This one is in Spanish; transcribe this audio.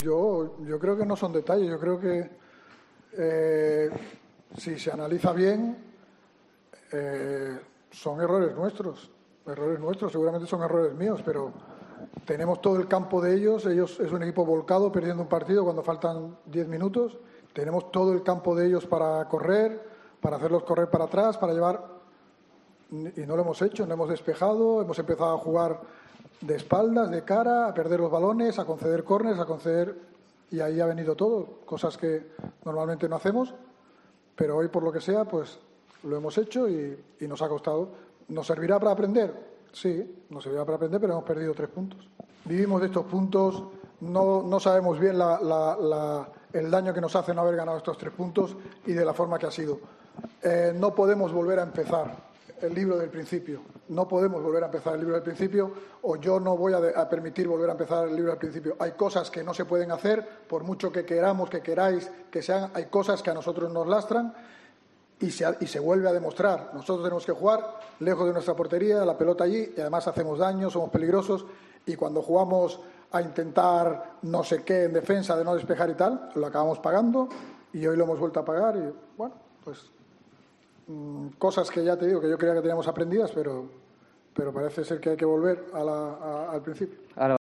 Yo creo que no son detalles. Yo creo que si se analiza bien, son errores nuestros. Seguramente son errores míos, pero tenemos todo el campo de ellos. Ellos es un equipo volcado, perdiendo un partido cuando faltan 10 minutos. Tenemos todo el campo de ellos para correr, para hacerlos correr para atrás, para llevar. Y no lo hemos hecho, no hemos despejado, hemos empezado a jugar de espaldas, de cara, a perder los balones, a conceder córneres, y ahí ha venido todo, cosas que normalmente no hacemos, pero hoy por lo que sea, pues lo hemos hecho y nos ha costado. ¿Nos servirá para aprender? Sí, nos servirá para aprender, pero hemos perdido 3 puntos. Vivimos de estos puntos, no sabemos bien el daño que nos hace no haber ganado estos 3 puntos y de la forma que ha sido. No podemos volver a empezar el libro del principio. No podemos volver a empezar el libro del principio, o yo no voy a permitir volver a empezar el libro del principio. Hay cosas que no se pueden hacer, por mucho que queramos, que queráis que se hagan. Hay cosas que a nosotros nos lastran y se vuelve a demostrar. Nosotros tenemos que jugar lejos de nuestra portería, la pelota allí, y además hacemos daño, somos peligrosos, y cuando jugamos a intentar no sé qué en defensa, de no despejar y tal, lo acabamos pagando, y hoy lo hemos vuelto a pagar, y bueno, pues cosas que ya te digo que yo creía que teníamos aprendidas, pero parece ser que hay que volver al principio.